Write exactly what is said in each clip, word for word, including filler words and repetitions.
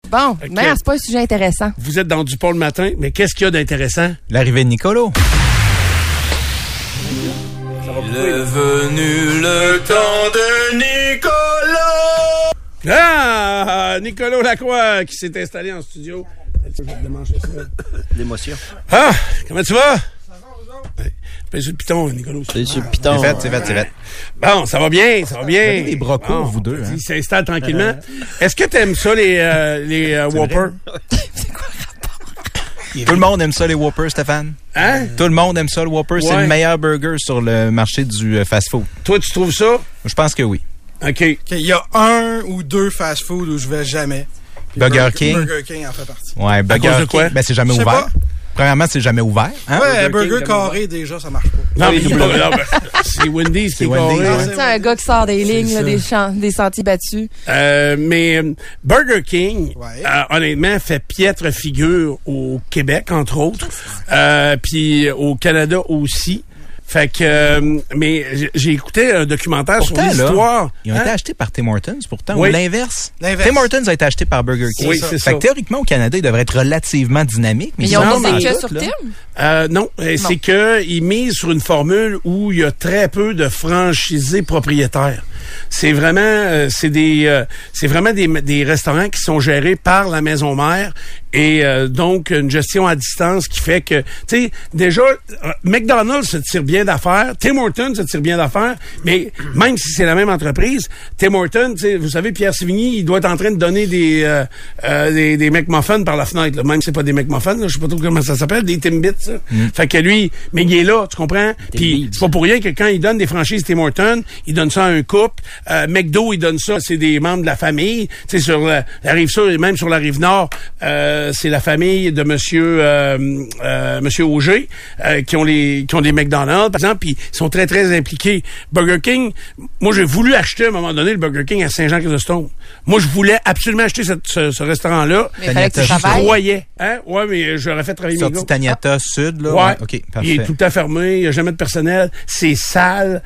Bon, Okay. mais c'est pas un sujet intéressant. Vous êtes dans Dupont le matin, mais qu'est-ce qu'il y a d'intéressant? L'arrivée de Nicolo. Il est venu le temps de Nicolas. Ah! Nicolas Lacroix qui s'est installé en studio. Je vais te démancher ça. L'émotion. Ah! Comment tu vas? Ouais. Ben, sur le piton, Nicolas. C'est sur le piton. C'est fait, c'est fait, c'est fait. Bon, ça va bien, ça va bien. Vous avez des bras courts, vous deux, hein? Il s'installe tranquillement. Est-ce que t'aimes ça, les, euh, les euh, Whoppers? Tout le monde aime ça, les Whoppers, Stéphane. Hein? Tout le monde aime ça, le Whopper. Ouais. C'est le meilleur burger sur le marché du euh, fast-food. Toi, tu trouves ça? Je pense que oui. OK. Okay, il y a un ou deux fast-food où je vais jamais. Puis Burger Burger King. Burger King en fait partie. Ouais, Burger cause de King. quoi? Ben, c'est jamais Je sais ouvert. pas. Premièrement, c'est jamais ouvert. Hein? Ouais, Burger Burger King, carré, déjà, ça marche pas. Non, mais il est pas- non, ben, c'est Wendy's qui C'est est Wendy's, carré. ouais. Tu sais, un gars qui sort des lignes, là, des, champs, des sentiers battus. Euh, mais euh, Burger King, Ouais. euh, honnêtement, fait piètre figure au Québec, entre autres, euh, puis au Canada aussi. Fait que, euh, mais j'ai- j'ai écouté un documentaire Pourtant, sur l'histoire. là, ils ont Hein? été achetés par Tim Hortons, pourtant, Oui. ou l'inverse. L'inverse. Tim Hortons a été acheté par Burger King. Oui, ça. c'est Fait ça. que théoriquement, au Canada, il devrait être relativement dynamique. Mais Mais ils ont non, misé mais que tout, sur là. Tim? Euh, non, euh, c'est que ils misent sur une formule où il y a très peu de franchisés propriétaires. C'est vraiment, euh, c'est des, euh, c'est vraiment des, des restaurants qui sont gérés par la maison mère et euh, donc une gestion à distance qui fait que, tu sais, déjà euh, McDonald's se tire bien d'affaires, Tim Hortons se tire bien d'affaires, mais même si c'est la même entreprise, Tim Hortons, tu sais, vous savez, Pierre Sévigny, il doit être en train de donner des, euh, euh, des, des McMuffins par la fenêtre, là. Même si c'est pas des McMuffins, là, je sais pas trop comment ça s'appelle, des Timbits, ça. Fait que lui, mais il est là, tu comprends? Puis c'est pas pour rien que quand il donne des franchises Tim Hortons, il donne ça à un couple. Euh, McDo, il donne ça, c'est des membres de la famille. Tu sais, sur la, la rive sud et même sur la rive nord, euh, c'est la famille de Monsieur euh, euh, Monsieur Auger euh, qui ont les qui ont des McDonald's, par exemple, puis ils sont très très impliqués. Burger King, moi j'ai voulu acheter à un moment donné le Burger King à Saint-Jean-Chrysostome. Moi je voulais absolument acheter cette- ce, ce restaurant-là. Mais il fallait que tu Je Je travailles. croyais, hein? Ouais, mais j'aurais fait travailler mes Sorti gars. Taniata Sud, là. Ouais. OK, Il parfait. est tout le temps fermé, il n'y a jamais de personnel, c'est sale.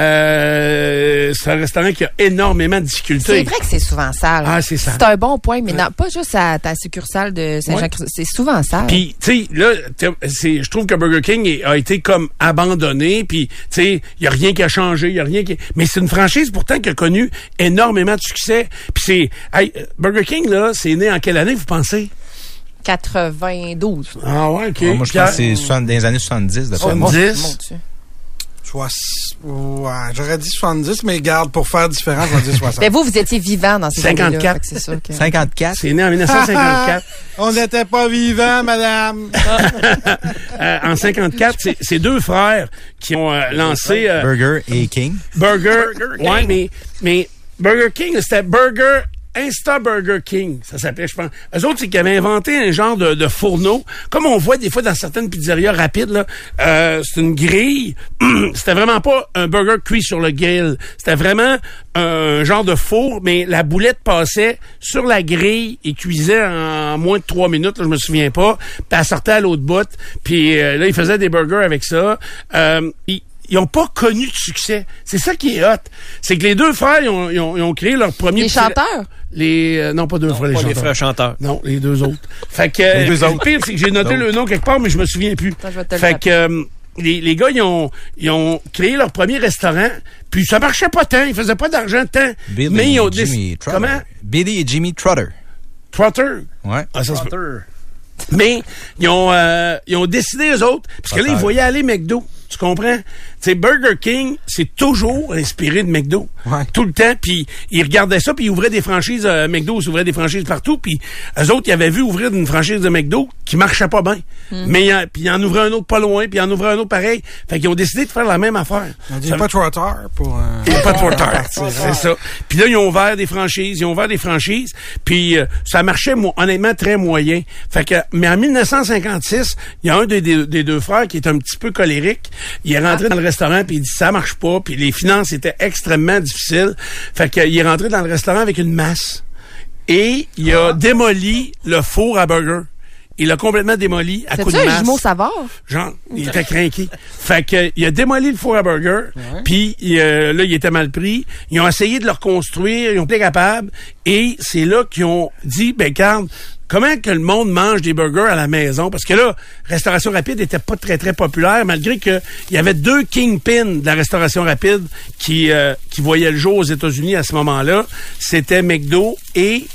Euh, c'est un restaurant qui a énormément de difficultés. C'est vrai que c'est souvent sale. Ah, c'est sale. C'est un bon point, mais non, pas juste à ta succursale de Saint-Jean-Chrysostome. C'est souvent sale. Puis, tu sais, là, t'es- c'est, je trouve que Burger King est- a été comme abandonné, puis, tu sais, il y a rien qui a changé, il y a rien qui... Mais c'est une franchise, pourtant, qui a connu énormément de succès. Puis c'est... Hey, euh, Burger King, là, c'est né en quelle année, vous pensez? quatre-vingt-douze. Ah ouais, OK. Ouais, moi, je Pierre? pense que c'est soixante- dans les années soixante-dix. De Oh, moi. dix. Mon Dieu. Soix- Ouais, j'aurais dit soixante-dix, mais garde, pour faire différent, je vais dire soixante. Mais vous, vous étiez vivant dans ces cinquante-quatre. années-là, fait que c'est sûr que... cinquante-quatre. C'est né en dix-neuf cent cinquante-quatre. On n'était pas vivants, madame. Euh, en cinquante-quatre, c'est, c'est deux frères qui ont euh, lancé... euh, Burger et King. Burger. Ouais, mais, mais Burger King, c'était Burger Insta Burger King, ça s'appelait, je pense. Eux autres, c'est qu'ils avaient inventé un genre de, de fourneau, comme on voit des fois dans certaines pizzerias rapides, là. Euh, c'est une grille. C'était vraiment pas un burger cuit sur le grill. C'était vraiment un genre de four, mais la boulette passait sur la grille et cuisait en moins de trois minutes, là, je me souviens pas. Puis elle sortait à l'autre bout. Puis euh, là, ils faisaient des burgers avec ça. Euh, ils, ils ont pas connu de succès. C'est ça qui est hot. C'est que les deux frères, ils ont, ils ont, ils ont créé leur premier... Les petit- chanteurs? Les, euh, non, pas deux frères, les Pas les chanteurs. frères chanteurs. Non, les deux autres. Fait que, Les deux euh, autres. le pire, c'est que j'ai noté le nom quelque part, mais je me souviens plus. Attends, je vais te le Fait rappeler. que, euh, les, les gars, ils ont, ils ont créé leur premier restaurant, puis ça marchait pas tant, ils faisaient pas d'argent tant. Billy mais ils ont et Jimmy déc- Trotter. Comment? Billy et Jimmy Trotter. Trotter. Ouais. Ah, ça se peut. Mais ils ont, euh, ils ont décidé, eux autres, parce que là, ils voyaient aller McDo. Tu comprends? Tu sais, Burger King, c'est toujours inspiré de McDo. Ouais. Tout le temps. Puis ils regardaient ça, puis ils ouvraient des franchises. Euh, McDo, ils ouvraient des franchises partout. Puis eux autres, ils avaient vu ouvrir une franchise de McDo qui marchait pas bien. Mais euh, puis ils en ouvraient un autre pas loin, puis ils en ouvraient un autre pareil. Fait qu'ils ont décidé de faire la même affaire. On dit Ça- pas trop tard pour... euh, il n'y a pas trop tard, c'est ça. Puis là, ils ont ouvert des franchises, ils ont ouvert des franchises, puis euh, ça marchait mo- honnêtement très moyen. Fait que, mais en dix-neuf cent cinquante-six, il y a un des, des, des deux frères qui est un petit peu colérique. Il est rentré dans le restaurant, puis il dit ça marche pas, puis les finances étaient extrêmement difficiles. Fait que, il est rentré dans le restaurant avec une masse et il a démoli le four à burger. Il l'a complètement démoli à C'est coup de ça, un masse. jumeau Savard? Genre, il était craqué. Fait que, il a démoli le four à burger, Ouais. puis euh, là, il était mal pris. Ils ont essayé de le reconstruire, ils ont été capables, et c'est là qu'ils ont dit, ben, regarde, comment que le monde mange des burgers à la maison? Parce que là, restauration rapide était pas très, très populaire, malgré que il y avait deux kingpins de la restauration rapide qui, euh, qui voyaient le jour aux États-Unis à ce moment-là. C'était McDo et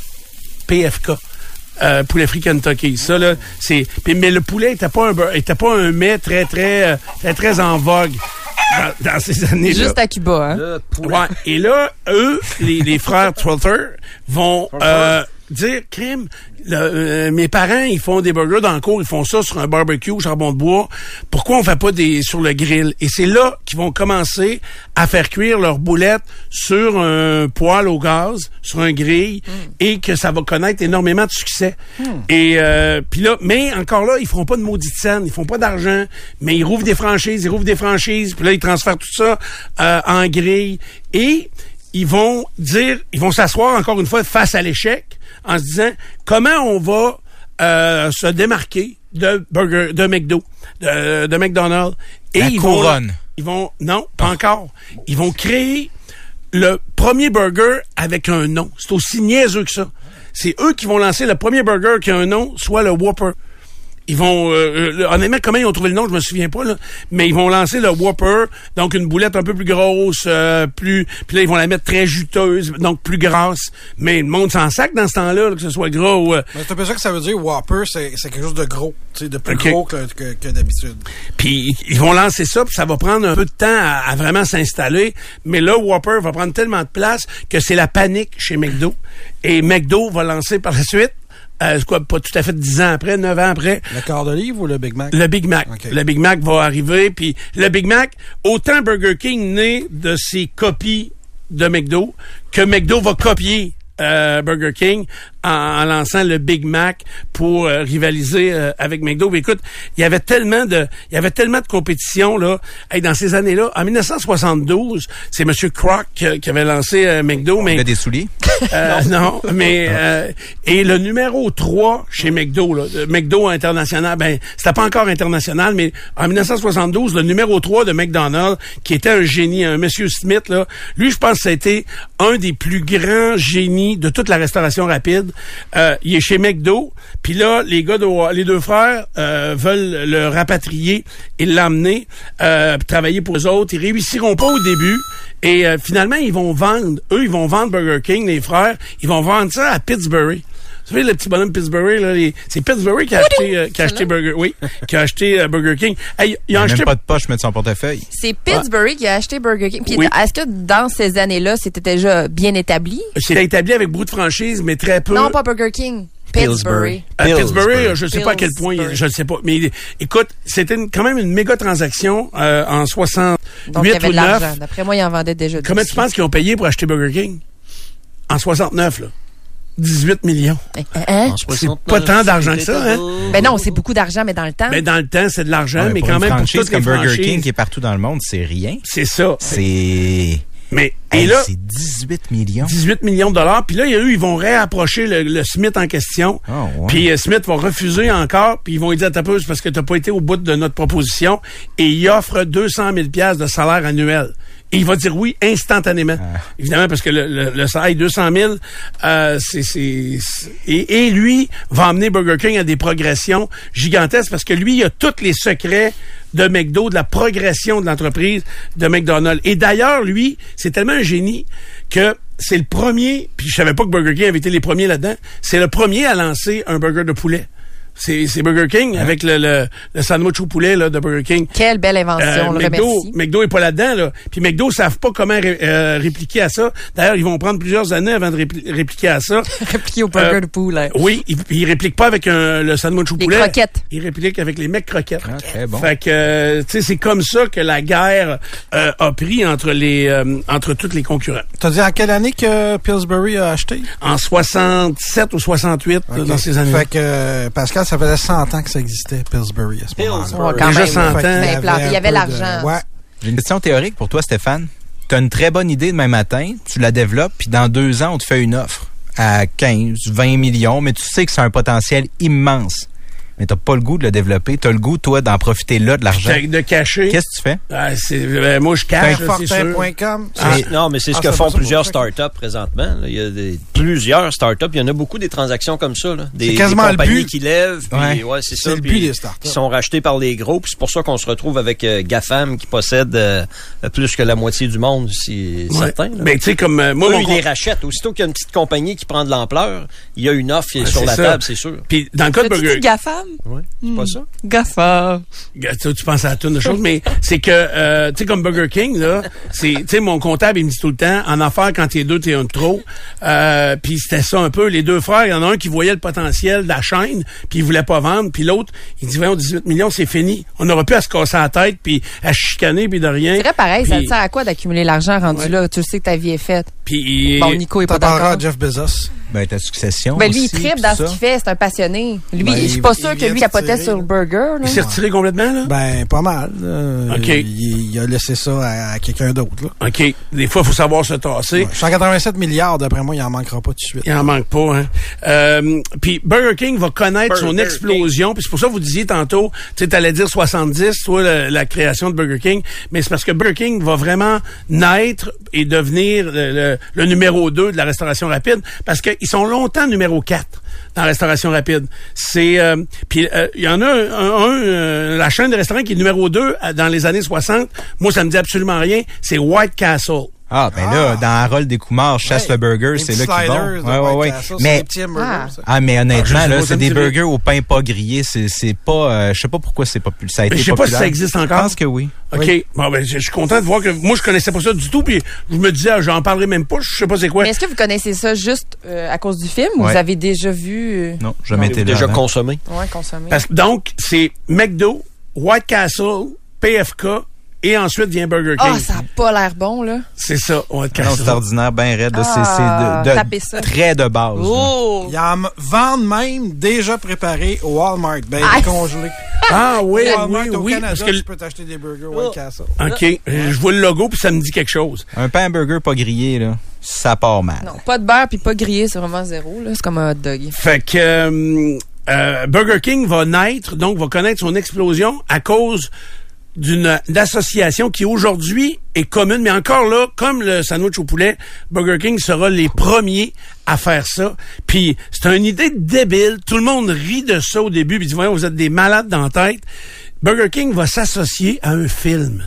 P F K. Euh, poulet frit Kentucky. Ça, là, c'est. Puis, mais le poulet était pas un bur- était pas un mets très, très, euh, très, très en vogue dans, dans ces années-là. Juste à Cuba, hein? Le poulet. Ouais. Et là, eux, les, les frères Trother, vont euh, dire, crime, le, euh, mes parents, ils font des burgers dans le cour, ils font ça sur un barbecue au charbon de bois. Pourquoi on fait pas des sur le grill? Et c'est là qu'ils vont commencer à faire cuire leurs boulettes sur un poêle au gaz, sur un grill, mm. et que ça va connaître énormément de succès. Mm. Et euh, puis là, mais encore là, ils feront pas de maudite scène, ils font pas d'argent, mais ils rouvrent des franchises, ils rouvrent des franchises, puis là, ils transfèrent tout ça euh, en grill. Et ils vont dire, ils vont s'asseoir encore une fois face à l'échec en se disant comment on va euh, se démarquer de burger, de McDo, de, de McDonald's. Et La ils couronne. vont, ils vont, non, pas encore. Ils vont créer le premier burger avec un nom. C'est aussi niaiseux que ça. C'est eux qui vont lancer le premier burger qui a un nom, soit le Whopper. Ils vont, euh, euh, honnêtement, comment ils ont trouvé le nom, je me souviens pas, là. Mais ils vont lancer le Whopper, donc une boulette un peu plus grosse, euh, plus, puis là, ils vont la mettre très juteuse, donc plus grasse. Mais le monde s'en sac dans ce temps-là, là, que ce soit gras ou... Euh, Mais c'est un peu ça que ça veut dire, Whopper, c'est, c'est quelque chose de gros, tu sais, de plus okay. gros que, que, que d'habitude. Puis ils vont lancer ça, puis ça va prendre un peu de temps à, à vraiment s'installer. Mais là, Whopper va prendre tellement de place que c'est la panique chez McDo. Et McDo va lancer par la suite, Euh, c'est quoi, pas tout à fait dix ans après, neuf ans après. Le quart de livre ou le Big Mac? Le Big Mac. Okay. Le Big Mac va arriver, puis le Big Mac, autant Burger King naît de ses copies de McDo, que McDo va copier euh, Burger King en, en lançant le Big Mac pour euh, rivaliser euh, avec McDo. Mais écoute, il y avait tellement de, il y avait tellement de compétition là. Hey, dans ces années-là, en dix-neuf cent soixante-douze, c'est M. Kroc qui, qui avait lancé euh, McDo. Mais il a des souliers. Euh, non, mais euh, et le numéro trois chez McDo, là, McDo international, ben c'était pas encore international, mais en dix-neuf cent soixante-douze, le numéro trois de McDonald's, qui était un génie, un monsieur Smith, là, lui, je pense que ça a été un des plus grands génies de toute la restauration rapide. Euh, il est chez McDo, puis là, les gars, de, les deux frères euh, veulent le rapatrier et l'emmener euh, travailler pour eux autres. Ils réussiront pas au début. Et euh, finalement, ils vont vendre, eux, ils vont vendre Burger King, les frères, ils vont vendre ça à Pittsburgh. Vous savez, le petit bonhomme Pittsburgh, là, les, c'est Pittsburgh qui a acheté, euh, qui a acheté Burger, oui, qui a acheté euh, Burger King. Hey, il a acheté même pas de poche mettre son portefeuille. C'est Pittsburgh ah. qui a acheté Burger King. Puis oui. Est-ce que dans ces années-là, c'était déjà bien établi? C'était établi avec beaucoup de franchises, mais très peu. Non, pas Burger King. Pittsburgh. À Pittsburgh, Pittsburgh, je ne sais pas à quel point, Pittsburgh. je ne sais pas. Mais écoute, c'était une, quand même une méga transaction euh, en soixante-huit Donc, il y avait ou de neuf. l'argent. D'après moi, ils en vendaient déjà. Comment tu penses qu'ils ont payé pour acheter Burger King? En soixante-neuf, là. dix-huit millions. Hein? C'est pas tant d'argent que ça, hein? Ben non, c'est beaucoup d'argent, mais dans le temps. Ben dans le temps, c'est de l'argent, Ouais, mais pour quand une même pour franchise toutes les comme Burger franchises, King qui est partout dans le monde, c'est rien. c'est ça. C'est... Mais Hey, et là, c'est dix-huit millions. dix-huit millions de dollars. Puis là, il y a eu, ils vont réapprocher le, le Smith en question. Oh, ouais. Puis euh, Smith va refuser encore. Puis ils vont lui dire, t'as peu, c'est parce que t'as pas été au bout de notre proposition. Et il offre deux cent mille dollars de salaire annuel. Et il va dire oui instantanément. Ah. Évidemment, parce que le, le, le salaire deux cent mille, euh, c'est, c'est, c'est et, et lui va emmener Burger King à des progressions gigantesques parce que lui, il a tous les secrets de McDo, de la progression de l'entreprise de McDonald's. Et d'ailleurs, lui, c'est tellement un génie que c'est le premier, puis je savais pas que Burger King avait été les premiers là-dedans, c'est le premier à lancer un burger de poulet. C'est, c'est Burger King hein? avec le, le, le sandwich au poulet là, de Burger King. Quelle belle invention, euh, on le McDo, remercie. McDo est pas là-dedans. Là. Puis McDo ne savent pas comment ré, euh, répliquer à ça. D'ailleurs, ils vont prendre plusieurs années avant de répli- répliquer à ça. Répliquer au burger euh, de poulet. Oui, ils, ils répliquent pas avec un, le sandwich au Les poulet. Les croquettes. Ils répliquent avec les mecs croquettes. Ah, très bon. Fait que, euh, tu sais, c'est comme ça que la guerre euh, a pris entre les euh, entre tous les concurrents. T'as dit en quelle année que Pillsbury a acheté? En soixante-sept ou soixante-huit, Okay. dans ces années. Fait que, euh, Pascal, ça faisait cent ans que ça existait, Pillsbury, à ce moment-là. Ouais, quand Déjà même. cent ans. Fait qu'il Ben, avait il y un avait peu l'argent. de- Ouais. J'ai une question théorique pour toi, Stéphane. Tu as une très bonne idée demain matin, tu la développes, puis dans deux ans, on te fait une offre à quinze, vingt millions, mais tu sais que c'est un potentiel immense. mais t'as pas le goût de le développer. T'as le goût, toi, d'en profiter là, de l'argent. De cacher. Qu'est-ce que tu fais? Ah, c'est, euh, moi, je cache, là, c'est sûr. Fortin point com. Ah, non, mais c'est ce ah, que c'est font pas ça, plusieurs pour ça. startups présentement. Là. Il y a des, plusieurs startups. Il y en a beaucoup des transactions comme ça. Là. Des, C'est quasiment des compagnies le but. qui lèvent. Puis, Ouais. ouais, c'est, C'est ça. le Puis but des startups. Qui sont rachetés par les gros. Puis c'est pour ça qu'on se retrouve avec euh, GAFAM qui possède euh, plus que la moitié du monde, si Ouais. certain. Là. Ben, tu sais, comme euh, moi, Eux, mon ils con- les rachètent. Aussitôt qu'il y a une petite compagnie qui prend de l'ampleur, il y a une offre qui est Ouais, sur c'est la ça. table, c'est sûr. Puis dans le cas de As-tu Burger dit GAFAM? Ouais. C'est pas ça? GAFAM. Tu, tu penses à la tonne de choses, mais c'est que, euh, tu sais, comme Burger King, là, c'est, tu sais, mon comptable, il me dit tout le temps, en affaires, quand t'es deux, t'es un de trop. Euh, puis c'était ça un peu. Les deux frères, il y en a un qui voyait le potentiel de la chaîne, puis il voulait pas vendre, puis l'autre, il dit, voyons, dix-huit millions, c'est fini. On n'aura plus à se casser la tête, puis à chicaner, puis de rien. C'est vrai pareil, ça Puis- te sert à quoi d'accumuler l'argent rendu Ouais. là? Tu sais que ta vie est faite. Puis, Bon, Nico est pas T'en parleras à d'accord. Jeff Bezos. Ben, ta succession. Ben lui, il aussi, tripe tout dans ça. ce qu'il fait, c'est un passionné. Lui, Ben, je suis il- pas il sûr que vient lui de capotait tirer, sur là. le burger. Là. il s'est retiré complètement, là? Ben, pas mal. Euh, OK. il, il a laissé ça à, à quelqu'un d'autre. Là. OK. Des fois, il faut savoir se tasser. Ouais. cent quatre-vingt-sept milliards, d'après moi, il en manquera pas tout de suite. Il en manque pas, hein. Euh, puis Burger King va connaître Burger son explosion. Puis c'est pour ça que vous disiez tantôt, tu sais, t'allais dire soixante-dix, toi, la, la création de Burger King. Mais c'est parce que Burger King va vraiment naître et devenir le, le, le numéro deux de la restauration rapide. Parce qu'ils sont longtemps numéro quatre dans la restauration rapide. C'est euh, puis euh, il y en a un, un, un, euh, la chaîne de restaurants qui est numéro deux euh, dans les années soixante. Moi, ça me dit absolument rien. C'est White Castle. Ah, ben là, dans Harold Descoumars, chasse Ouais. le burger, Les c'est petits là qu'ils sliders vont. de Ouais, ouais, White ouais. Castle, c'est Mais, des petits hamburgers, Ah. ça. ah, mais Ah, je honnêtement, sais là, pas, ça c'est me des dit burgers au pain pas grillé. C'est, c'est pas, euh, je sais pas pourquoi c'est populaire. Ça a été Mais je sais pas si populaire. ça existe encore. Je pense que oui. OK. Oui. Bon, ben, je je suis content de voir que moi, je connaissais pas ça du tout. Puis je me disais, ah, j'en parlerai même pas. Je sais pas c'est quoi. Mais est-ce que vous connaissez ça juste euh, à cause du film ou Ouais. vous avez déjà vu euh, Non, jamais été là. Déjà avant. consommé. ouais, consommer? Parce que donc, c'est McDo, White Castle, P F K, et ensuite vient Burger King. Ah, ça a pas l'air bon, là. C'est ça, White Non, Castle. c'est ordinaire, ben raide. là. C'est, Ah, c'est de, tapez ça. de très de base. là. Oh! Ils en vendent même déjà préparés au Walmart, ben Ah. congelés. Ah oui, Walmart oui, au oui. Canada, Parce que, tu peux t'acheter des burgers White Castle. OK, je vois le logo puis ça me dit quelque chose. Un pain burger pas grillé, là, ça part mal. Non, pas de beurre puis pas grillé, c'est vraiment zéro, là. C'est comme un hot dog. Fait que euh, euh, Burger King va naître, donc va connaître son explosion à cause d'une d'une association qui aujourd'hui est commune, mais encore là, comme le sandwich au poulet, Burger King sera les premiers à faire ça. Puis c'est une idée débile, tout le monde rit de ça au début, puis dit voyons, vous êtes des malades dans la tête. Burger King va s'associer à un film.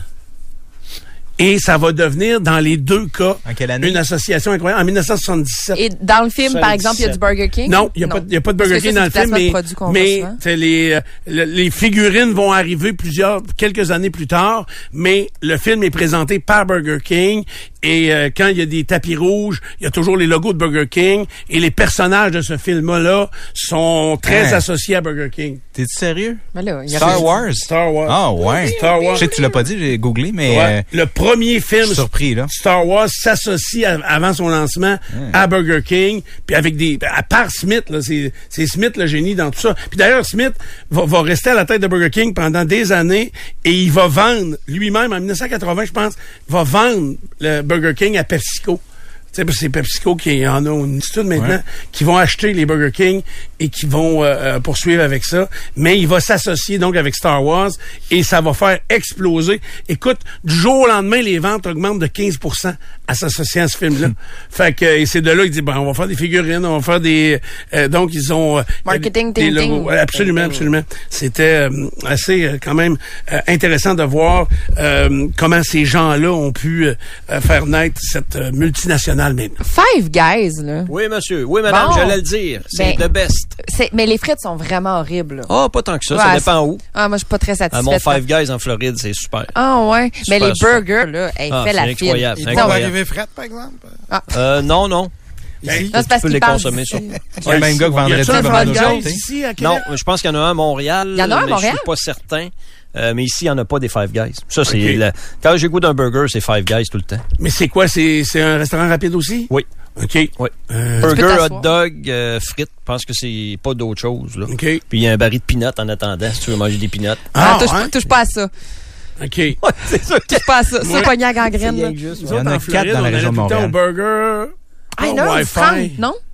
Et ça va devenir, dans les deux cas, En quelle année? une association incroyable. En dix-neuf cent soixante-dix-sept. Et dans le film, par exemple, il y a du Burger King? Non, il n'y a, pas- y a pas de Burger Parce que King ça, dans le c'est du film, mais, placement de produit qu'on mais voit souvent. t'sais, les, euh, le- les figurines vont arriver plusieurs, quelques années plus tard, mais le film est présenté par Burger King et euh, quand il y a des tapis rouges, il y a toujours les logos de Burger King et les personnages de ce film-là sont très Hein. associés à Burger King. T'es-tu sérieux? Mais là, il y a Star rien- Wars? Star Wars. Ah, ouais. Star Wars. Je sais que tu l'as pas dit, j'ai googlé, mais Ouais. euh, Le premier film je suis surpris, là. Star Wars s'associe à- avant son lancement à Burger King, puis avec des à part Smith là, c'est c'est Smith le génie dans tout ça. Puis d'ailleurs Smith va, va rester à la tête de Burger King pendant des années et il va vendre lui-même en dix-neuf cent quatre-vingts, je pense, va vendre le Burger King à PepsiCo. Tu sais, parce que c'est PepsiCo qui en a une multitude maintenant, Ouais. qui vont acheter les Burger King et qui vont euh, euh, poursuivre avec ça. Mais il va s'associer donc avec Star Wars et ça va faire exploser. Écoute, du jour au lendemain, les ventes augmentent de quinze pour cent à s'associer à ce film-là. Fait que et c'est de là qu'il dit, ben, on va faire des figurines, on va faire des... euh, donc, ils ont... euh, Marketing, des ting, logos. ting. Ouais, absolument, absolument. C'était euh, assez, euh, quand même, euh, intéressant de voir euh, comment ces gens-là ont pu euh, euh, faire naître cette euh, multinationale maintenant. Five Guys, là. Oui, monsieur. Oui, madame, Bon. j'allais le dire. C'est Ben, the best. C'est, mais les frites sont vraiment horribles. là. Ah, pas tant que ça. Ouais, ça dépend où. Ah, moi, je suis pas très À satisfaite. mon Five Guys en Floride, c'est super. Ah, ouais. Mais les super. burgers, là, elle Ah, fait c'est la incroyable. file. Ils Incroyable. vont Incroyable. arriver frettes, par exemple. Euh, non, non. Ici. Non, c'est parce Tu peux qu'ils les parlent consommer, d'ici. ça. C'est le même gars que Y a-tu vendredi un va Five nous Guys autres, hein? ici à Québec? Non, je pense qu'il y en a un à Montréal. Il y en a un à mais Montréal? Je suis pas certain. Euh, mais ici, il n'y en a pas des Five Guys. Ça, c'est Ok. le- quand j'ai goût d'un burger, c'est Five Guys tout le temps. Mais c'est quoi? C'est, c'est un restaurant rapide aussi? Oui. OK. Oui. Euh, peux Burger, t'asseoir. hot dog, euh, frites. Je pense que c'est pas d'autre chose, là. OK. Puis il y a un baril de peanuts en attendant, si tu veux manger des peanuts. Ah, Ah, touche, ouais? touche pas à ça. OK. Ouais, c'est ça. Touche pas à ça. Ouais. C'est pogné à gangrène, là. Nous Il y en autres, a en quatre Floride, dans la on région de allait tout le temps Montréal. au burger. Ah, au non, Wi-Fi. Franck, non?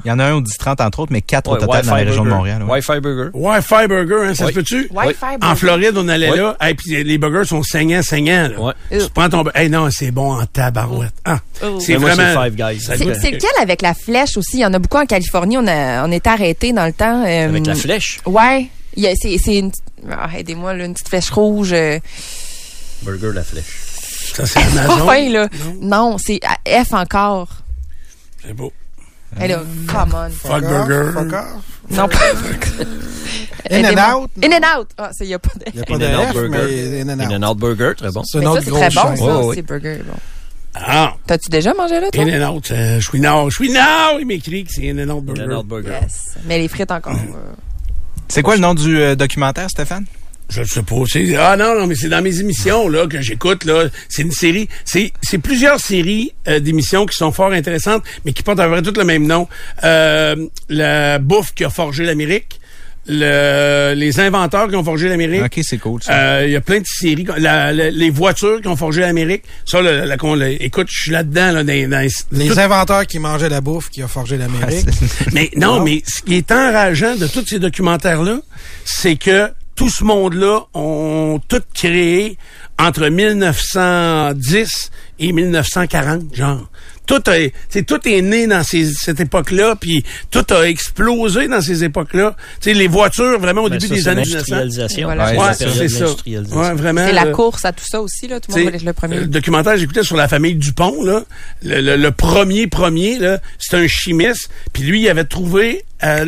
Il y en a un au dix trente, entre autres, mais quatre Ouais, au total Wi-Fi dans la région burger. de Montréal. Ouais. Wi-Fi Burger. Wi-Fi Burger, hein, ça Oui. se peut-tu? Wi-Fi En burger. Floride, on allait Oui. là, et puis les burgers sont saignants, saignants. Là. Ouais. Tu prends ton... Hey, non, c'est bon en tabarouette. Ah, Oh. c'est Mais moi, vraiment... c'est Five Guys. ça C'est goûte. c'est lequel avec la flèche aussi? Il y en a beaucoup en Californie. On, a, on était arrêtés dans le temps. euh, Avec la flèche. Ouais. Il y a- C'est c'est une... Ah, aidez-moi, là, une petite flèche rouge. euh, Burger la flèche. Ça, c'est Pas Amazon. fin, là. Non, c'est à F encore. C'est beau. Elle là, come on. Fuck burger. Fuck off. Non, pas. In and out. In and out. Ah, il n'y a pas de. Il n'y a pas In-N-Out de F, burger. mais in and out. In-N-Out Burger, très bon. C'est Mais une ça, autre c'est très grosse bon, chaîne. ça, Ouais, ouais. c'est burger. Bon. Ah, T'as-tu déjà mangé là, toi? In and Out. euh, Je suis now. Je suis now. Il m'écrit que c'est In and Out Burger. In-N-Out Burger. Yes. Mais les frites encore. euh, C'est quoi le nom du euh, documentaire, Stéphane? Je ne sais pas. C'est- Ah non, non, mais c'est dans mes émissions là que j'écoute. Là, c'est une série. C'est, c'est plusieurs séries euh, d'émissions qui sont fort intéressantes, mais qui portent à peu près toutes le même nom. Euh, la bouffe qui a forgé l'Amérique. Le, les inventeurs qui ont forgé l'Amérique. OK, c'est cool, ça. Euh, Il y a plein de séries. La, la- les voitures qui ont forgé l'Amérique. Ça, là, la, qu'on- la- écoute, je suis là-dedans. Là, dans, dans, Les tout- inventeurs qui mangeaient la bouffe qui a forgé l'Amérique. Mais non, mais ce qui est enrageant de tous ces documentaires-là, c'est que tout ce monde-là ont tout créé entre mille neuf cent dix et mille neuf cent quarante, genre. Tout a, c'est tout est né dans ces, cette époque-là, puis tout a explosé dans ces époques-là. Tu sais, les voitures, vraiment, au Ben, début ça, des c'est années mille neuf cents. l'industrialisation. Voilà. Ouais, Ouais, la c'est, période ça. d'industrialisation. Ouais, vraiment. C'est la là. course à tout ça aussi, là. Tout le monde va être le premier. Le documentaire que j'écoutais sur la famille Dupont, là, le, le, le premier premier, là, c'est un chimiste, puis lui, il avait trouvé... Euh,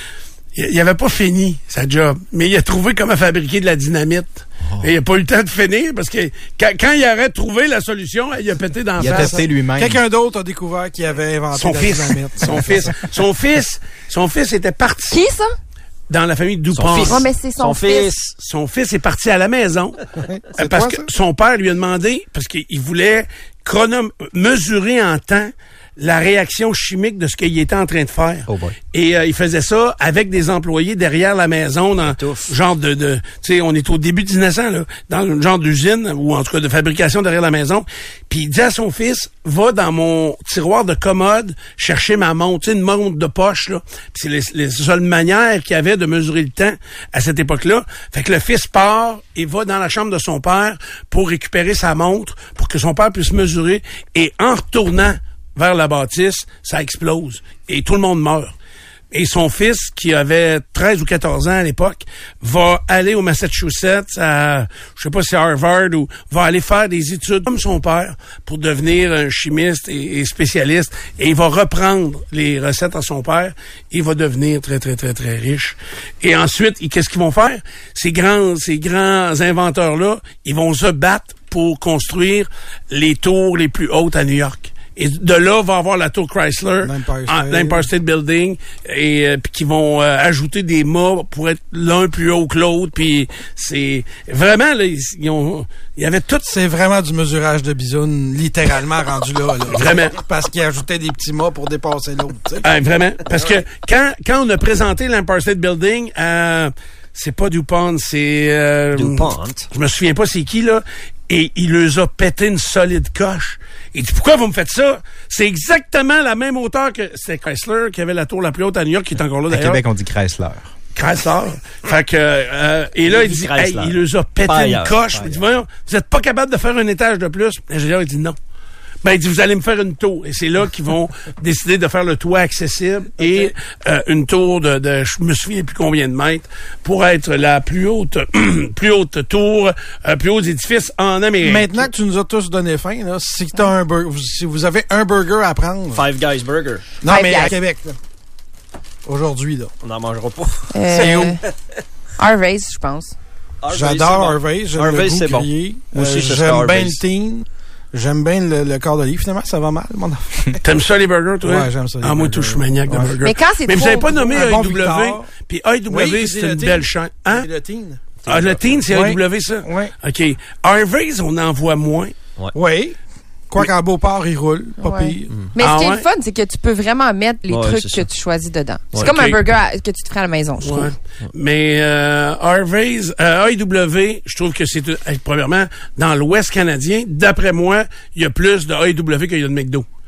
il avait pas fini sa job, mais il a trouvé comment fabriquer de la dynamite. Oh. Et il a pas eu le temps de finir, parce que quand, quand il aurait trouvé la solution, il a pété dans Il la a face. testé lui-même. Quelqu'un d'autre a découvert qu'il avait inventé Son la fils. dynamite. Son fils. Son fils. Son fils était parti Qui, ça? dans la famille Dupont. Son fils. Ouais, mais c'est son, Son fils. fils. Son fils est parti à la maison C'est parce toi, que ça? son père lui a demandé, parce qu'il voulait chronom mesurer en temps la réaction chimique de ce qu'il était en train de faire. Oh boy. Et euh, il faisait ça avec des employés derrière la maison, dans Touffe. genre de, de tu sais, on est au début du dix-neuf cents, là, dans un genre d'usine, ou en tout cas de fabrication derrière la maison. Puis il dit à son fils, va dans mon tiroir de commode chercher ma montre, tu sais, une montre de poche, là. Puis c'est les, les seules manières qu'il y avait de mesurer le temps à cette époque-là. Fait que le fils part et va dans la chambre de son père pour récupérer sa montre, pour que son père puisse mesurer. Et en retournant vers la bâtisse, ça explose. Et tout le monde meurt. Et son fils, qui avait treize ou quatorze ans à l'époque, va aller au Massachusetts, à, je sais pas si c'est Harvard, ou va aller faire des études comme son père pour devenir un chimiste et, et spécialiste. Et il va reprendre les recettes à son père. Et il va devenir très, très, très, très riche. Et ensuite, ils- qu'est-ce qu'ils vont faire? Ces grands, ces grands inventeurs-là, ils vont se battre pour construire les tours les plus hautes à New York. Et de là, va avoir la tour Chrysler, L'Empire en- State. l'Empire State Building, et euh, puis qui vont euh, ajouter des mâts pour être l'un plus haut que l'autre. Puis c'est vraiment, là, ils, ils ont, il y avait tout. C'est vraiment du mesurage de bisounes, littéralement rendu là. là. Vraiment. Parce qu'il ajoutait des petits mâts pour dépasser l'autre. tu sais. Ah, vraiment. Parce que quand, quand on a présenté l'Empire State Building à... C'est pas DuPont, c'est... Euh, DuPont. Je me souviens pas c'est qui, là. Et il leur a pété une solide coche. Il dit, pourquoi vous me faites ça? C'est exactement la même hauteur que... C'était Chrysler qui avait la tour la plus haute à New York, qui est encore là, À d'ailleurs. Québec, on dit Chrysler. Chrysler. Fait que, euh, et là, il dit, hey, Chrysler. il leur a pété Pas une ailleurs, coche. pas Il dit, voyons, vous êtes pas capable de faire un étage de plus? L'ingénieur, il dit non. Ben, il dit, vous allez me faire une tour. Et c'est là qu'ils vont décider de faire le toit accessible et euh, une tour de, de, je me souviens plus combien de mètres, pour être la plus haute, plus haute tour, euh, plus haut édifice en Amérique. Maintenant que tu nous as tous donné faim, là, si, t'as un bur- vous- si vous avez un burger à prendre... Five Guys Burger. Non, Five mais Guys. à Québec. là. Aujourd'hui, là. On n'en mangera pas. C'est où? Harvey's, je pense. J'adore Harvey. J'aime le Harvey's, goût c'est bon. grillé. Moi aussi, Euh, ce serait J'aime bien Harvey's. le teen. J'aime bien le, le corps d'olive. Finalement, ça va mal, mon enfant. T'aimes ça les burgers, toi? Ouais, j'aime ça, les Ah, moi, burgers. tout, je suis maniaque de Ouais. burgers. Mais quand c'est Mais vous trop avez pas nommé un bon A E W. Victor. Puis A E W, Oui, c'est c'est le une teen. belle chaîne. Hein? C'est le teen. Ah, le teen, c'est Ouais. A E W, ça? Ouais. OK. Harvey's, on en voit moins. Oui. Quoi qu'en Beauport, il roule. Pas Ouais. pire. Mais Ah ce qui ouais? est le fun, c'est que tu peux vraiment mettre les Ouais, trucs c'est que ça. tu choisis dedans. C'est Ouais. comme Ok. un burger à- que tu te ferais à la maison, je trouve. Ouais. Mais euh, Harvey's, euh, A E W, je trouve que c'est, euh, premièrement, dans l'Ouest canadien, d'après moi, il y a plus de A E W qu'il y a de McDo.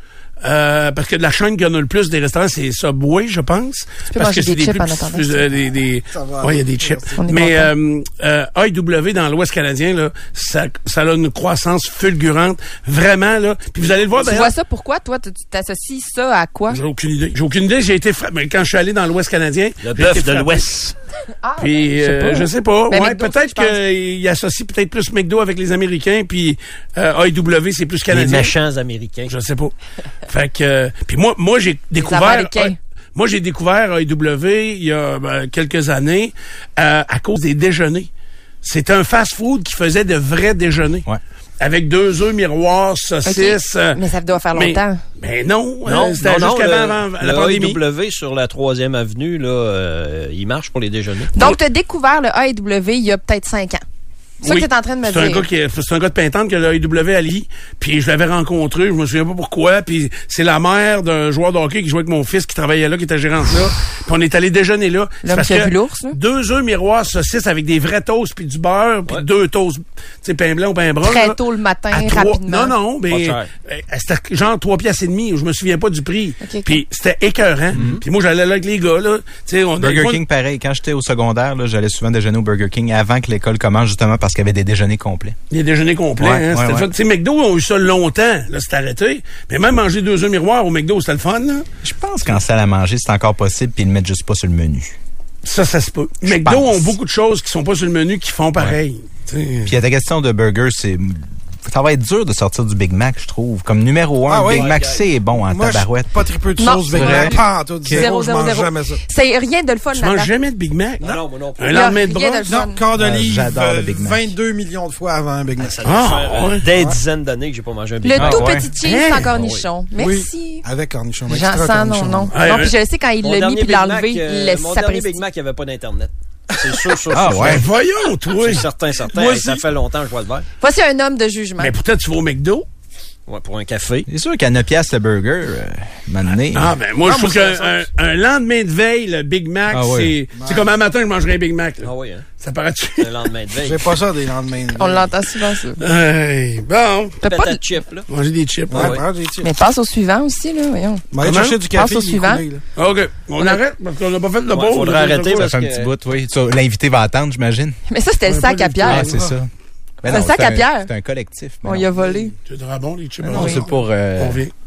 Euh, parce que la chaîne qui en a le plus des restaurants, c'est Subway, je pense. Tu peux parce manger que c'est des des chips en plus, attendant. plus, euh, des, des... Ouais, il y a des chips. On est Mais content. euh, euh, A E W dans l'Ouest canadien, là, ça, ça a une croissance fulgurante. Vraiment, là. Puis vous allez le voir Tu d'ailleurs. vois ça pourquoi? Toi, tu tu t'associes ça à quoi? J'ai aucune idée. J'ai aucune idée. J'ai été frappé. Mais quand je suis allé dans l'Ouest canadien. Le j'ai bœuf été de frappé. l'Ouest. Ah, Puis, ben, euh, je sais pas. Ben, ouais, McDo, peut-être je pense. qu'il associe peut-être plus McDo avec les Américains, puis euh, A E W, c'est plus Les canadien. méchants Américains. Je sais pas. Fait que, euh, puis moi, moi j'ai découvert. Américains. euh, moi, j'ai découvert A E W il y a ben, quelques années euh, à cause des déjeuners. C'était un fast-food qui faisait de vrais déjeuners. Ouais. Avec deux œufs miroirs, saucisses. euh, Mais ça doit faire mais- longtemps. Mais non, Non, euh, c'était non, juste non, avant le, avant la le pandémie. A E W sur la troisième avenue, là, euh, il marche pour les déjeuners. Donc, tu as découvert le A E W il y a peut-être cinq ans. C'est ça Oui. que tu es en train de me C'est un dire. gars qui est- c'est un gars de Pintante qui a le A E W à Lee, puis je l'avais rencontré, je me souviens pas pourquoi, puis c'est la mère d'un joueur de hockey qui jouait avec mon fils qui travaillait là, qui était gérante là, puis on est allé déjeuner là. C'est L'homme parce qui a que vu l'ours, là. deux œufs miroirs saucisses avec des vrais toasts puis du beurre, puis Ouais. deux toasts, tu sais, pain blanc ou pain brun. Très là, tôt le matin, à trois- rapidement. Non, non, mais Pas cher. euh, c'était genre trois piastres et demi, je me souviens pas du prix. Ok, ok. Puis c'était écœurant. Puis moi j'allais là avec les gars là, tu sais, on Burger moi- King, pareil. Quand j'étais au secondaire, là, j'allais souvent déjeuner au Burger King avant que l'école commence, justement parce qu'il y avait des déjeuners complets. Les déjeuners complets, Ouais, hein, ouais, c'était le ouais. fun. Tu sais, McDo ont eu ça longtemps, là, c'est arrêté. Mais même manger deux œufs miroirs au McDo, c'était le fun, là. Je pense qu'en salle à manger, c'est encore possible, puis ils le mettent juste pas sur le menu. Ça, ça se peut. Je McDo pense. ont beaucoup de choses qui sont pas sur le menu qui font pareil. Tu sais. Puis il y a ta question de burger, c'est... Ça va être dur de sortir du Big Mac, je trouve. Comme numéro un, Ah oui? Big Mac, c'est bon en Moi, je tabarouette. suis pas tripeux de Non, sauce c'est Big vrai. Mac. Pas en tout. Zéro, Zéro, je zéro, mange zéro. jamais ça. C'est rien de le fun Tu là-dedans. manges jamais de Big Mac? Non, non, moi non plus. Un Il y a lendemain de rien de brosse? le fun. Non, quart de Ah, livre, j'adore le euh, Big Mac. vingt-deux millions de fois avant un Big Mac. Ça doit Ah, faire ouais. des dizaines d'années que j'ai pas mangé un Big Le Mac. tout ouais. petit cheese Hein? sans cornichon. Oui, Merci. avec cornichon. J'en extra sens, non, cornichon. non. Ouais, non, ouais. puis je sais quand il Mon l'a mis dernier puis Big l'a Mac, enlevé, euh, il laisse mon ça dernier précise. Big Mac, il n'y avait pas d'Internet. C'est sûr, sûr, Ah sûr. ouais. Ben, voyons, toi. C'est certain, certain. Moi Hey, ça aussi. fait longtemps que je vois le verre. Voici un homme de jugement. Mais peut-être tu vas au McDo. Ouais, pour un café. C'est sûr qu'à neuf piastres le burger, euh, m'amener. Ah, ben, moi, Ah, je trouve moi, qu'un ça, un, un lendemain de veille, le Big Mac, Ah, ouais. c'est, c'est comme un matin, je mangerais un Big Mac, là. Ah oui, hein. Ça paraît-tu? Le lendemain de veille. J'ai pas ça des lendemains. de On veille. l'entend souvent, ça. Hey, bon. T'as pas Patate de- chip, là. Manger des chips. Ouais, hein. ouais. ouais, j'ai dit. Mais passe au suivant aussi, là, voyons. On va aller Comment? chercher du Passe café. au il est suivant. coulé, là. OK. On arrête parce qu'on n'a pas fait de Ouais, pause. faudrait là, arrêter ça, Ça parce fait un que- petit bout, oui. Ça, l'invité va attendre, j'imagine. Mais ça, c'était le Ouais, sac pas à du Pierre. Ah, c'est ça. Ben C'est un non, sac à un- pierre. C'est un collectif. mais On non. y a volé. C'est de bon, les chips. Non, on c'est vient. pour... euh, On vient.